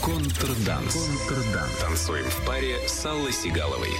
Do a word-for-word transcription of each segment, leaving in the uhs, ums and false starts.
Контрданс. Контрданс. Танцуем в паре с Аллой Сигаловой.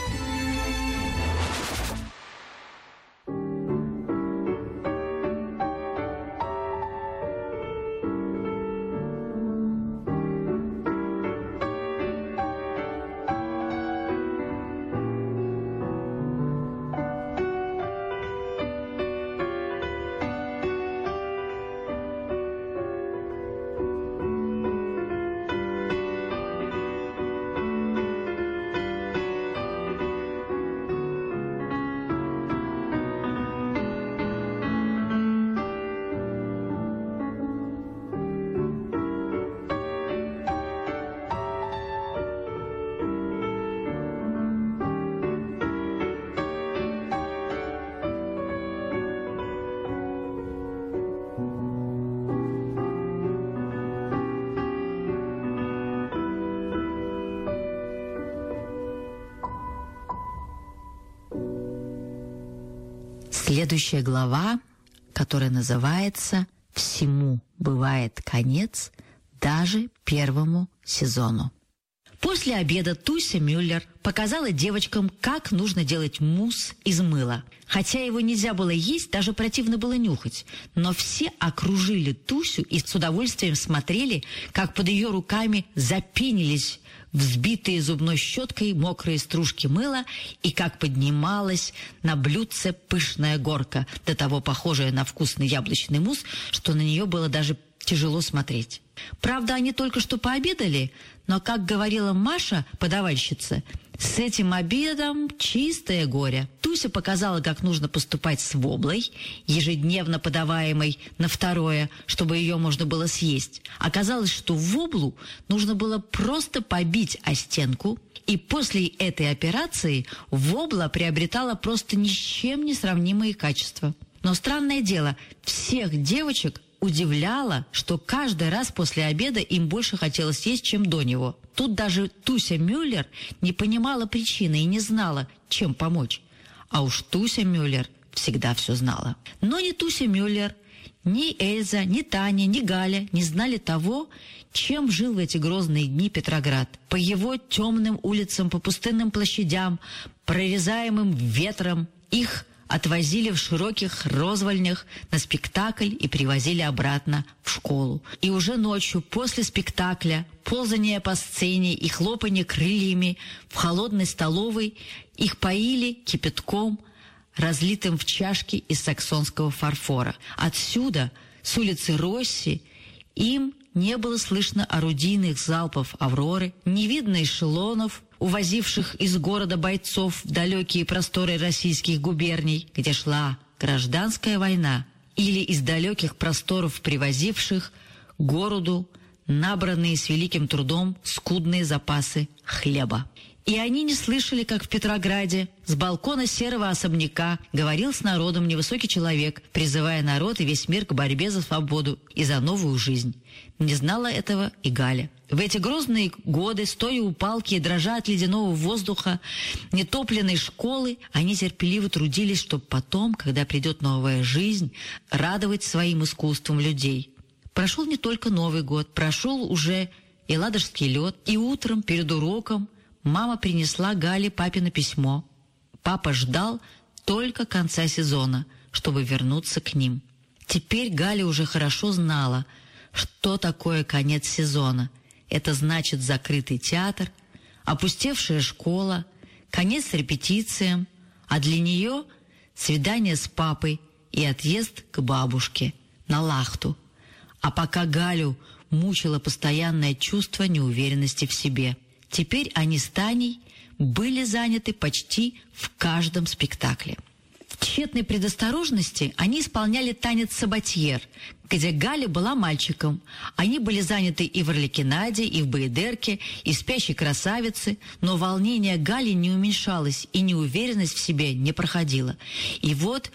Следующая глава, которая называется «Всему бывает конец, даже первому сезону». После обеда Туся Мюллер показала девочкам, как нужно делать мусс из мыла. Хотя его нельзя было есть, даже противно было нюхать. Но все окружили Тусю и с удовольствием смотрели, как под ее руками запенились взбитые зубной щеткой мокрые стружки мыла и как поднималась на блюдце пышная горка, до того похожая на вкусный яблочный мусс, что на нее было даже тяжело смотреть. Правда, они только что пообедали, но, как говорила Маша, подавальщица, с этим обедом чистое горе. Туся показала, как нужно поступать с воблой, ежедневно подаваемой на второе, чтобы ее можно было съесть. Оказалось, что воблу нужно было просто побить о стенку, и после этой операции вобла приобретала просто ни с чем не сравнимые качества. Но странное дело, всех девочек удивляло, что каждый раз после обеда им больше хотелось есть, чем до него. Тут даже Туся Мюллер не понимала причины и не знала, чем помочь. А уж Туся Мюллер всегда все знала. Но ни Туся Мюллер, ни Эльза, ни Таня, ни Галя не знали того, чем жил в эти грозные дни Петроград. По его темным улицам, по пустынным площадям, прорезаемым ветром, их отвозили в широких розвальнях на спектакль и привозили обратно в школу. И уже ночью, после спектакля, ползания по сцене и хлопанье крыльями в холодной столовой, их поили кипятком, разлитым в чашки из саксонского фарфора. Отсюда, с улицы Росси, им не было слышно орудийных залпов «Авроры», не видно эшелонов, увозивших из города бойцов в далекие просторы российских губерний, где шла гражданская война, или из далеких просторов привозивших к городу набранные с великим трудом скудные запасы хлеба. И они не слышали, как в Петрограде с балкона серого особняка говорил с народом невысокий человек, призывая народ и весь мир к борьбе за свободу и за новую жизнь. Не знала этого и Галя. В эти грозные годы, стоя у палки и дрожа от ледяного воздуха нетопленной школы, они терпеливо трудились, чтобы потом, когда придет новая жизнь, радовать своим искусством людей. Прошел не только Новый год, прошел уже и Ладожский лед, и утром перед уроком мама принесла Гале папино письмо. Папа ждал только конца сезона, чтобы вернуться к ним. Теперь Галя уже хорошо знала, что такое конец сезона. Это значит закрытый театр, опустевшая школа, конец репетициям, а для нее свидание с папой и отъезд к бабушке на Лахту. А пока Галю мучило постоянное чувство неуверенности в себе. Теперь они с Таней были заняты почти в каждом спектакле. В тщетной предосторожности они исполняли танец «Сабатьер», где Галя была мальчиком. Они были заняты и в «Орликинаде», и в «Баядерке», и в «Спящей красавице», но волнение Гали не уменьшалось, и неуверенность в себе не проходила. И вот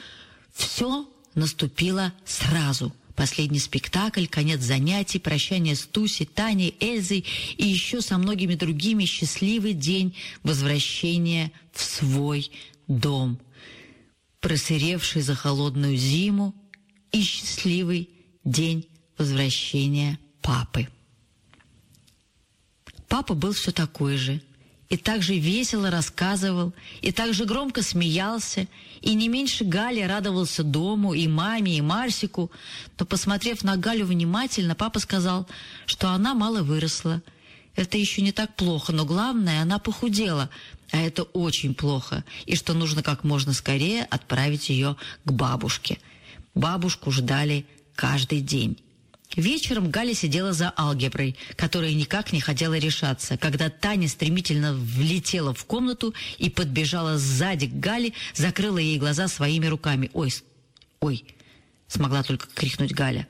все наступило сразу. Последний спектакль, конец занятий, прощание с Тусей, Таней, Эльзой и еще со многими другими, счастливый день возвращения в свой дом, просыревший за холодную зиму, и счастливый день возвращения папы. Папа был все такой же. И так же весело рассказывал, и так же громко смеялся, и не меньше Гали радовался дому, и маме, и Марсику. Но, посмотрев на Галю внимательно, папа сказал, что она мало выросла. Это еще не так плохо, но главное, она похудела, а это очень плохо, и что нужно как можно скорее отправить ее к бабушке. Бабушку ждали каждый день. Вечером Галя сидела за алгеброй, которая никак не хотела решаться, когда Таня стремительно влетела в комнату и подбежала сзади к Гале, закрыла ей глаза своими руками. «Ой, ой!» — смогла только крикнуть Галя.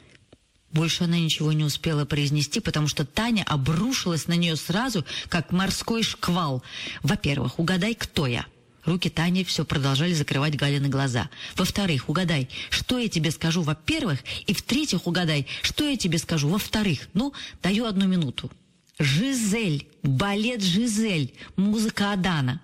Больше она ничего не успела произнести, потому что Таня обрушилась на нее сразу, как морской шквал. «Во-первых, угадай, кто я». Руки Тани все продолжали закрывать Галины глаза. «Во-вторых, угадай, что я тебе скажу, во-первых, и в-третьих, угадай, что я тебе скажу, во-вторых. Ну, даю одну минуту. Жизель, балет Жизель, музыка Адана.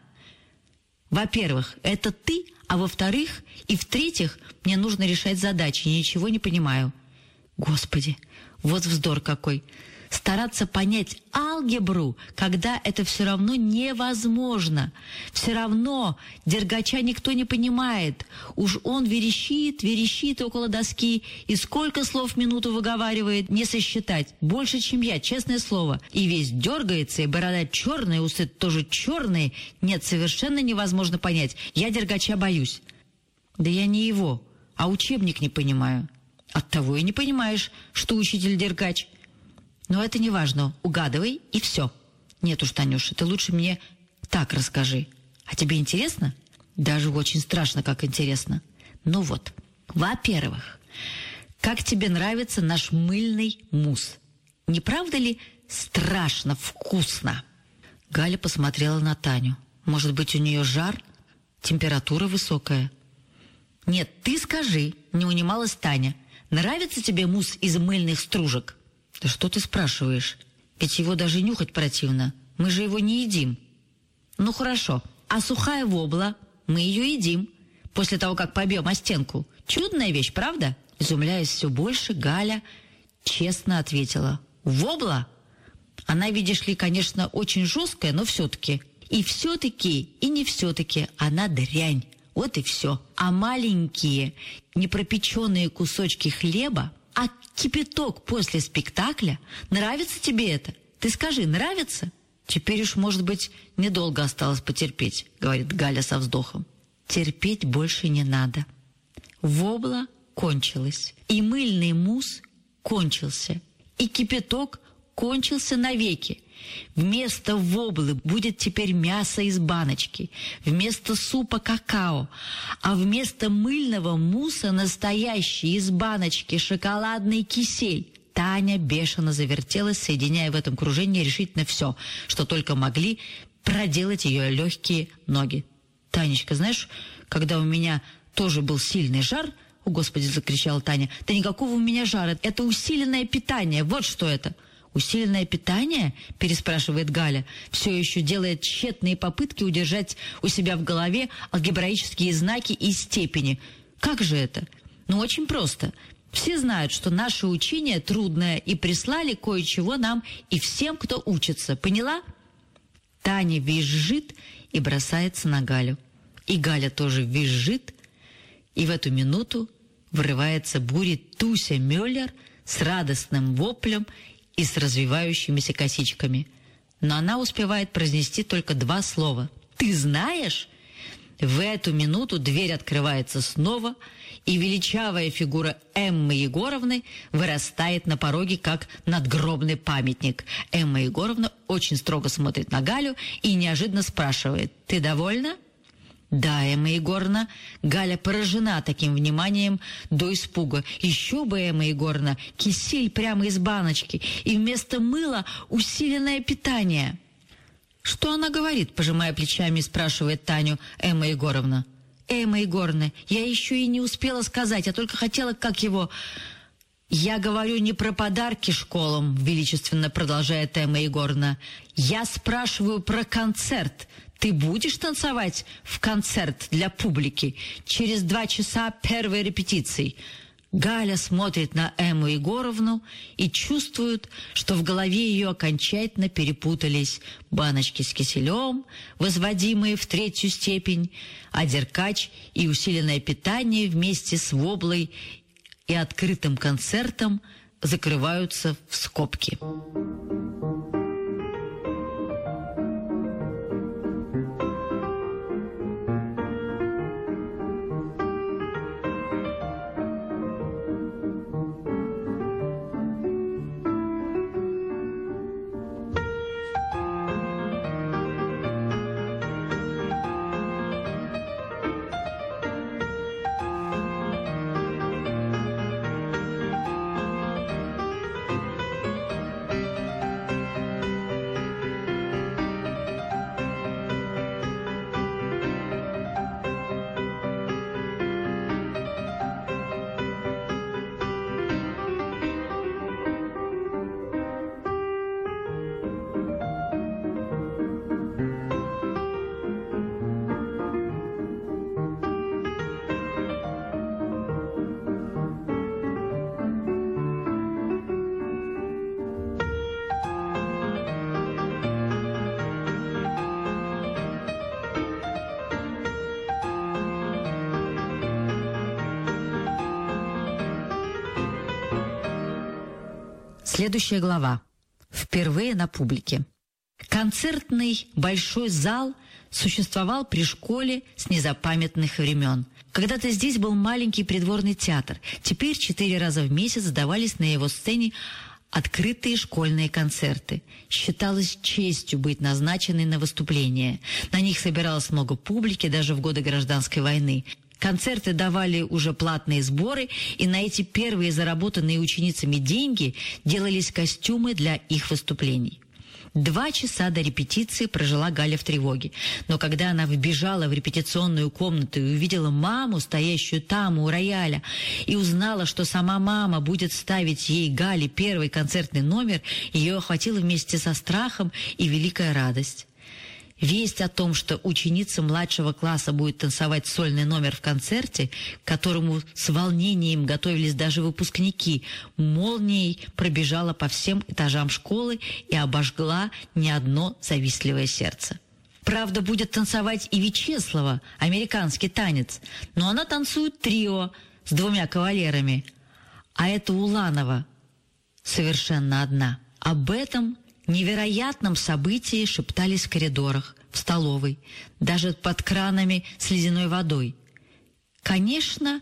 Во-первых, это ты, а во-вторых, и в-третьих, мне нужно решать задачи, ничего не понимаю». Господи, вот вздор какой! Стараться понять алгебру, когда это все равно невозможно. Все равно Дергача никто не понимает. Уж он верещит, верещит около доски, и сколько слов в минуту выговаривает, не сосчитать. Больше, чем я, честное слово. И весь дергается, и борода черная, усы тоже черные. Нет, совершенно невозможно понять. Я Дергача боюсь. Да я не его, а учебник не понимаю. Оттого и не понимаешь, что учитель Дергач. Но это не важно. Угадывай, и все. Нет уж, Танюша, ты лучше мне так расскажи. А тебе интересно? Даже очень страшно, как интересно. Ну вот, во-первых, как тебе нравится наш мыльный мусс? Не правда ли страшно вкусно? Галя посмотрела на Таню. Может быть, у нее жар? Температура высокая? Нет, ты скажи, не унималась Таня. Нравится тебе мусс из мыльных стружек? Да что ты спрашиваешь? Ведь его даже нюхать противно. Мы же его не едим. Ну хорошо, а сухая вобла? Мы ее едим. После того, как побьем о стенку. Чудная вещь, правда? Изумляясь все больше, Галя честно ответила. Вобла? Она, видишь ли, конечно, очень жесткая, но все-таки. И все-таки, и не все-таки она дрянь. Вот и все. А маленькие непропеченные кусочки хлеба, а кипяток после спектакля, нравится тебе это? Ты скажи, нравится? Теперь уж, может быть, недолго осталось потерпеть, говорит Галя со вздохом. Терпеть больше не надо. Вобла кончилась, и мыльный мусс кончился, и кипяток кончился навеки. Вместо воблы будет теперь мясо из баночки, вместо супа какао, а вместо мыльного мусса настоящий из баночки шоколадный кисель. Таня бешено завертелась, соединяя в этом кружении решительно все, что только могли проделать ее легкие ноги. «Танечка, знаешь, когда у меня тоже был сильный жар, — о, Господи, — закричала Таня, — да никакого у меня жара, это усиленное питание, вот что это». «Усиленное питание?» – переспрашивает Галя, все еще делает тщетные попытки удержать у себя в голове алгебраические знаки и степени. Как же это? Ну, очень просто. Все знают, что наше учение трудное, и прислали кое-чего нам и всем, кто учится. Поняла? Таня визжит и бросается на Галю. И Галя тоже визжит, и в эту минуту врывается буря Туся Мюллер с радостным воплем и с развивающимися косичками. Но она успевает произнести только два слова. «Ты знаешь?» В эту минуту дверь открывается снова, и величавая фигура Эммы Егоровны вырастает на пороге, как надгробный памятник. Эмма Егоровна очень строго смотрит на Галю и неожиданно спрашивает: «Ты довольна?» «Да, Эмма Егоровна». Галя поражена таким вниманием до испуга. Еще бы, Эмма Егоровна, кисель прямо из баночки, и вместо мыла усиленное питание. «Что она говорит?» — пожимая плечами, спрашивает Таню Эмма Егоровна. «Эмма Егоровна, я еще и не успела сказать, я только хотела, как его...» «Я говорю не про подарки школам», — величественно продолжает Эмма Егоровна. «Я спрашиваю про концерт. Ты будешь танцевать в концерт для публики через два часа первой репетиции?» Галя смотрит на Эмму Егоровну и чувствует, что в голове ее окончательно перепутались баночки с киселем, возводимые в третью степень, а деркач и усиленное питание вместе с воблой и открытым концертом закрываются в скобки. Следующая глава. Впервые на публике. Концертный большой зал существовал при школе с незапамятных времен. Когда-то здесь был маленький придворный театр. Теперь четыре раза в месяц сдавались на его сцене открытые школьные концерты. Считалось честью быть назначенной на выступление. На них собиралось много публики даже в годы Гражданской войны. Концерты давали уже платные сборы, и на эти первые заработанные ученицами деньги делались костюмы для их выступлений. Два часа до репетиции прожила Галя в тревоге. Но когда она вбежала в репетиционную комнату и увидела маму, стоящую там у рояля, и узнала, что сама мама будет ставить ей, Гале, первый концертный номер, ее охватила вместе со страхом и великая радость. Весть о том, что ученица младшего класса будет танцевать сольный номер в концерте, к которому с волнением готовились даже выпускники, молнией пробежала по всем этажам школы и обожгла не одно завистливое сердце. Правда, будет танцевать и Вячеслава, американский танец, но она танцует трио с двумя кавалерами, а это Уланова совершенно одна. Об этом невероятном событии шептались в коридорах, в столовой, даже под кранами с ледяной водой. «Конечно,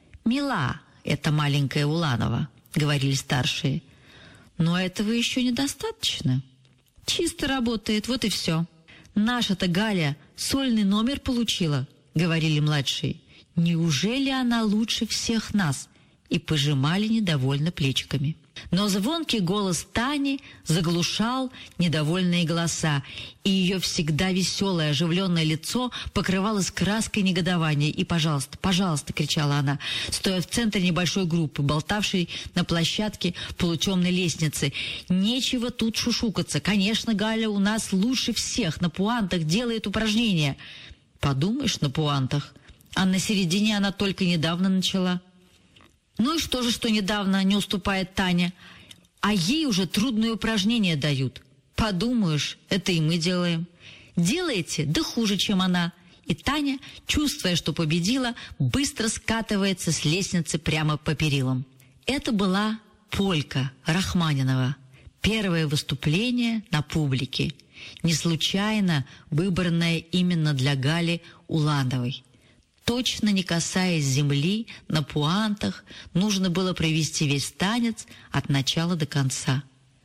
мила эта маленькая Уланова», — говорили старшие, «но этого еще недостаточно. Чисто работает, вот и все. Наша-то Галя сольный номер получила», — говорили младшие. «Неужели она лучше всех нас?» И пожимали недовольно плечиками. Но звонкий голос Тани заглушал недовольные голоса, и ее всегда веселое, оживленное лицо покрывалось краской негодования. «И, пожалуйста, пожалуйста!» — кричала она, стоя в центре небольшой группы, болтавшей на площадке полутемной лестницы. «Нечего тут шушукаться. Конечно, Галя у нас лучше всех на пуантах делает упражнения». «Подумаешь, на пуантах. А на середине она только недавно начала». «Ну и что же, что недавно не уступает Таня? А ей уже трудные упражнения дают. Подумаешь, это и мы делаем. Делаете, да хуже, чем она». И Таня, чувствуя, что победила, быстро скатывается с лестницы прямо по перилам. Это была полька Рахманинова. Первое выступление на публике. Не случайно выбранное именно для Гали Улановой. Точно не касаясь земли, на пуантах нужно было провести весь танец от начала до конца.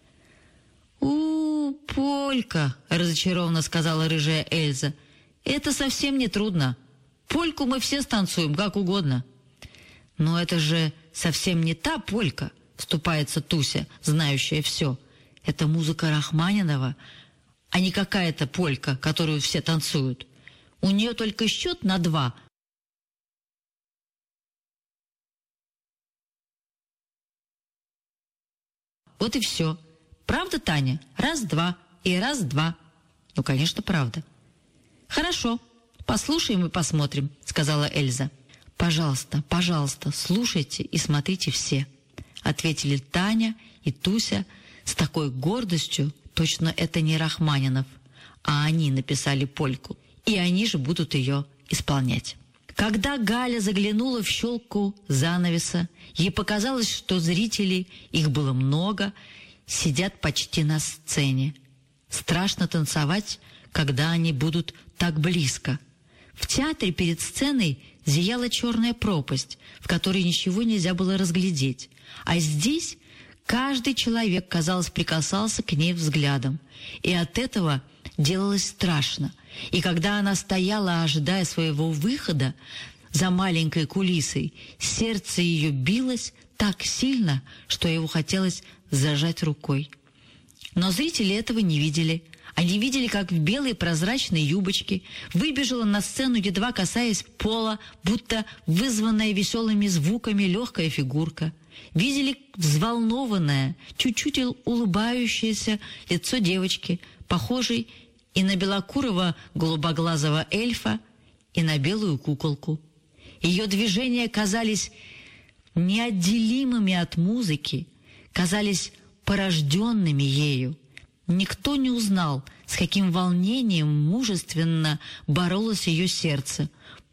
«У, полька!» — разочарованно сказала рыжая Эльза. «Это совсем не трудно. Польку мы все станцуем, как угодно». «Но это же совсем не та полька!» — вступается Туся, знающая все. «Это музыка Рахманинова, а не какая-то полька, которую все танцуют. У нее только счет на два — вот и все. Правда, Таня? Раз-два и раз-два». «Ну, конечно, правда». «Хорошо, послушаем и посмотрим», — сказала Эльза. «Пожалуйста, пожалуйста, слушайте и смотрите все», — ответили Таня и Туся с такой гордостью, точно это не Рахманинов, а они написали польку, и они же будут ее исполнять. Когда Галя заглянула в щелку занавеса, ей показалось, что зрителей, их было много, сидят почти на сцене. Страшно танцевать, когда они будут так близко. В театре перед сценой зияла черная пропасть, в которой ничего нельзя было разглядеть. А здесь каждый человек, казалось, прикасался к ней взглядом. И от этого делалось страшно. И когда она стояла, ожидая своего выхода за маленькой кулисой, сердце ее билось так сильно, что его хотелось зажать рукой. Но зрители этого не видели. Они видели, как в белой прозрачной юбочке выбежала на сцену, едва касаясь пола, будто вызванная веселыми звуками легкая фигурка. Видели взволнованное, чуть-чуть улыбающееся лицо девочки, похожей и на белокурого голубоглазого эльфа, и на белую куколку. Ее движения казались неотделимыми от музыки, казались порожденными ею. Никто не узнал, с каким волнением мужественно боролось ее сердце,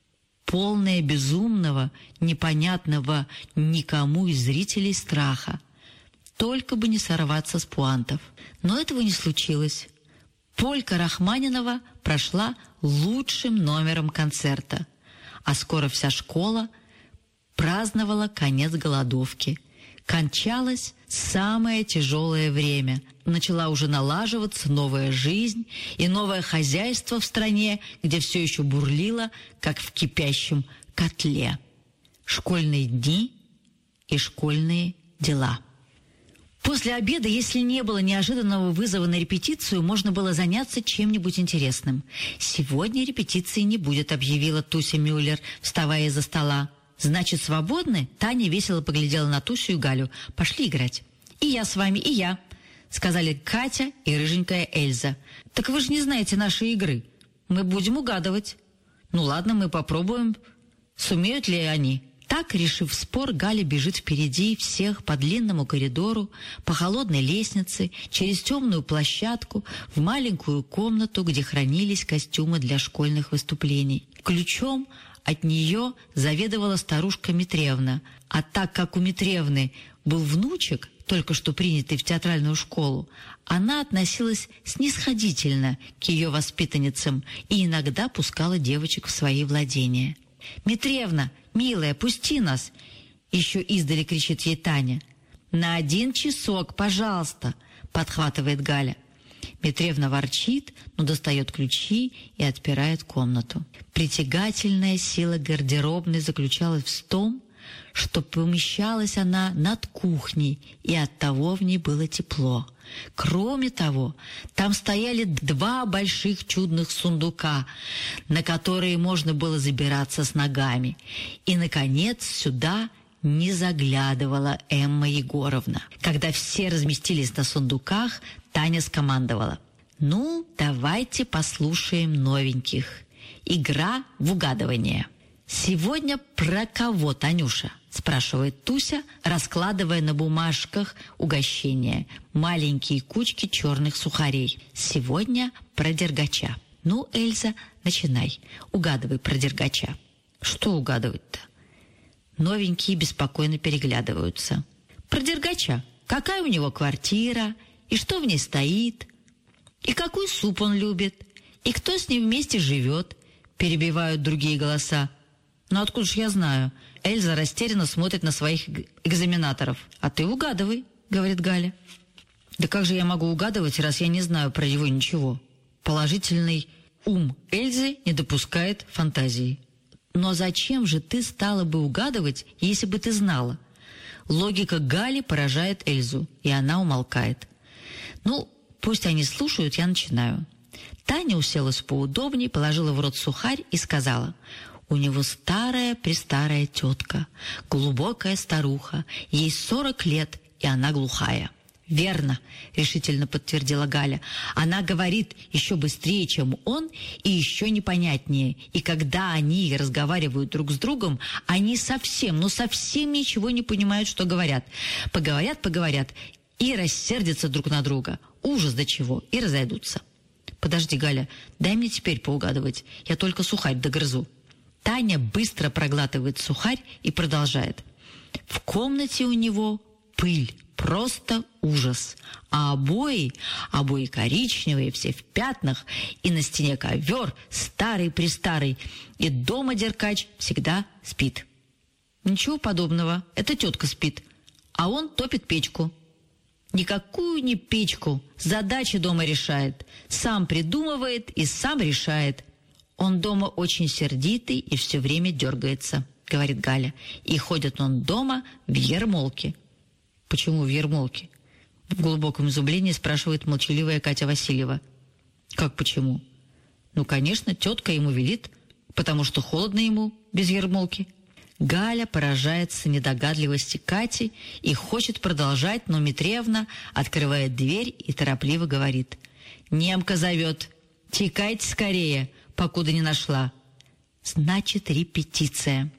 полное безумного, непонятного никому из зрителей страха. Только бы не сорваться с пуантов. Но этого не случилось. Полька Рахманинова прошла лучшим номером концерта, а скоро вся школа праздновала конец голодовки. Кончалось самое тяжелое время. Начала уже налаживаться новая жизнь и новое хозяйство в стране, где все еще бурлило, как в кипящем котле. Школьные дни и школьные дела. После обеда, если не было неожиданного вызова на репетицию, можно было заняться чем-нибудь интересным. «Сегодня репетиции не будет», — объявила Туся Мюллер, вставая из-за стола. «Значит, свободны?» Таня весело поглядела на Тусю и Галю. «Пошли играть». «И я с вами, и я», — сказали Катя и рыженькая Эльза. «Так вы же не знаете нашей игры. Мы будем угадывать». «Ну ладно, мы попробуем. Сумеют ли они?» Так, решив спор, Галя бежит впереди всех по длинному коридору, по холодной лестнице, через темную площадку, в маленькую комнату, где хранились костюмы для школьных выступлений. Ключом от нее заведовала старушка Митревна, а так как у Митревны был внучек, только что принятый в театральную школу, она относилась снисходительно к ее воспитанницам и иногда пускала девочек в свои владения. «Митревна, милая, пусти нас!» — еще издали кричит ей Таня. «На один часок, пожалуйста!» — подхватывает Галя. Митревна ворчит, но достает ключи и отпирает комнату. Притягательная сила гардеробной заключалась в том, что помещалась она над кухней, и оттого в ней было тепло. Кроме того, там стояли два больших чудных сундука, на которые можно было забираться с ногами. И, наконец, сюда не заглядывала Эмма Егоровна. Когда все разместились на сундуках, Таня скомандовала: «Ну, давайте послушаем новеньких. Игра в угадывание». «Сегодня про кого, Танюша?» — спрашивает Туся, раскладывая на бумажках угощения, маленькие кучки черных сухарей. «Сегодня про Дергача». «Ну, Эльза, начинай. Угадывай про Дергача». «Что угадывать-то?» Новенькие беспокойно переглядываются. «Про Дергача. Какая у него квартира, и что в ней стоит, и какой суп он любит, и кто с ним вместе живет», — перебивают другие голоса. «Ну откуда ж я знаю?» Эльза растерянно смотрит на своих экзаменаторов. «А ты угадывай», — говорит Галя. «Да как же я могу угадывать, раз я не знаю про него ничего?» Положительный ум Эльзы не допускает фантазии. «Но зачем же ты стала бы угадывать, если бы ты знала?» Логика Гали поражает Эльзу, и она умолкает. «Ну, пусть они слушают, я начинаю». Таня уселась поудобнее, положила в рот сухарь и сказала: «У него старая-престарая тетка, глубокая старуха, ей сорок лет, и она глухая». «Верно», — решительно подтвердила Галя. «Она говорит еще быстрее, чем он, и еще непонятнее. И когда они разговаривают друг с другом, они совсем, ну совсем ничего не понимают, что говорят. Поговорят, поговорят и рассердятся друг на друга. Ужас до чего, и разойдутся». «Подожди, Галя, дай мне теперь поугадывать. Я только сухарь догрызу». Таня быстро проглатывает сухарь и продолжает. «В комнате у него пыль. Просто ужас. А обои, обои коричневые, все в пятнах, и на стене ковер старый-престарый, и дома деркач всегда спит». «Ничего подобного, это тетка спит, а он топит печку». «Никакую не печку, задачи дома решает, сам придумывает и сам решает. Он дома очень сердитый и все время дергается», — говорит Галя, «и ходит он дома в ермолке». «Почему в ермолке?» — в глубоком изумлении спрашивает молчаливая Катя Васильева. «Как почему?» «Ну, конечно, тетка ему велит, потому что холодно ему без ермолки». Галя поражается недогадливости Кати и хочет продолжать, но Митревна открывает дверь и торопливо говорит: «Немка зовет. Текайте скорее, покуда не нашла». Значит, репетиция.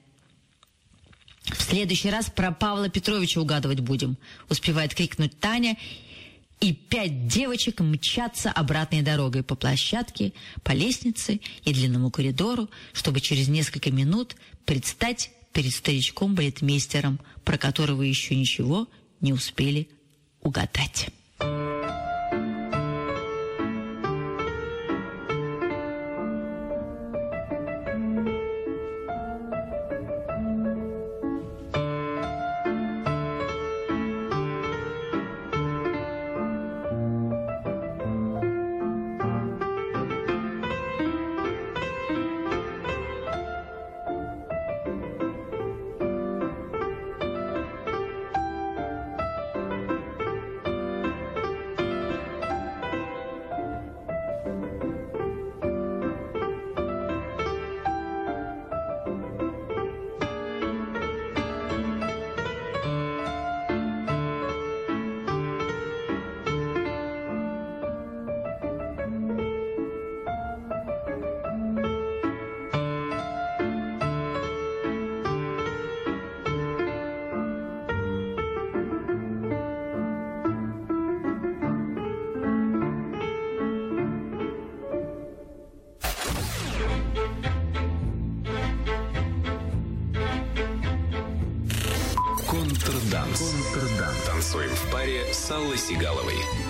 «В следующий раз про Павла Петровича угадывать будем», — успевает крикнуть Таня, и пять девочек мчатся обратной дорогой по площадке, по лестнице и длинному коридору, чтобы через несколько минут предстать перед старичком-балетмейстером, про которого еще ничего не успели угадать. Контрданс. Контрданс. Танцуем в паре с Аллой Сигаловой.